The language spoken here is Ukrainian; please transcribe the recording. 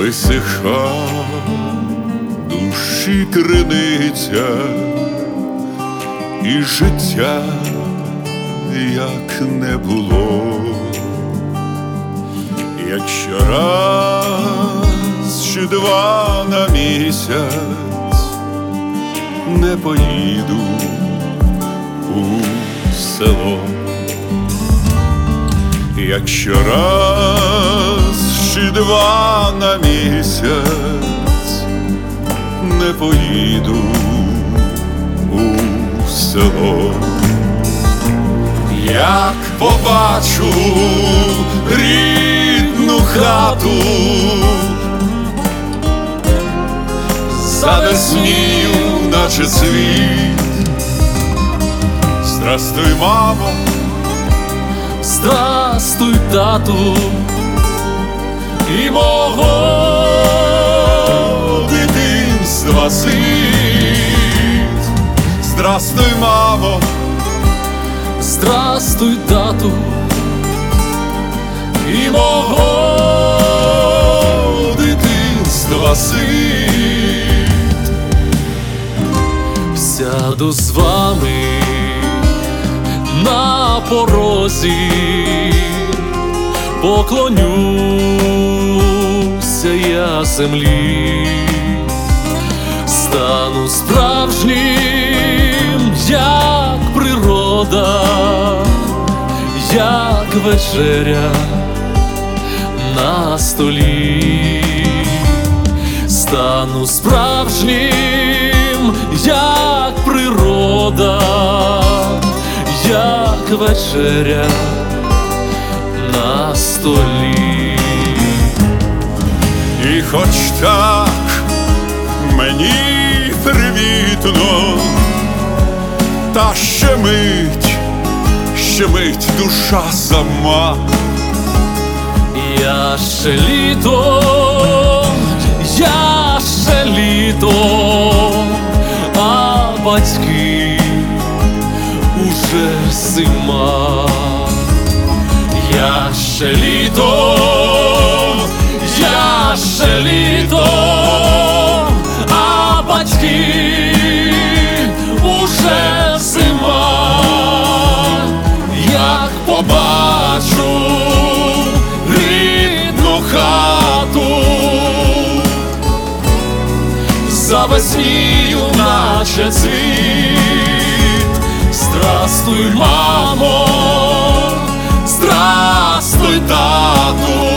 висиха душі криниця, і життя як не було. Якщо раз чи два на місяць не поїду у село, якщо раз чи два на місяць не поїду у село, як побачу рідну хату, завеснію, наче світ. Здрастуй, мамо, здрастуй, тату, і мого дитинства світ. Здрастуй, мамо, здрастуй, тату, і мого дитинства світ. Сяду з вами на порозі, поклонюся я землі, стану справжнім, як природа, як вечеря на столі, стану справжнім, як природа, як вечеря на столі. і хоч так мені привітно, та ще мить душа сама. Я ще літо, я ще літо, а батьки уже зима. Я ще літо, я ще літо, а батьки уже зима. Як побачу рідну хату, завеснію, наче цвіт. Здрастуй, мамо, здрастуй, тату,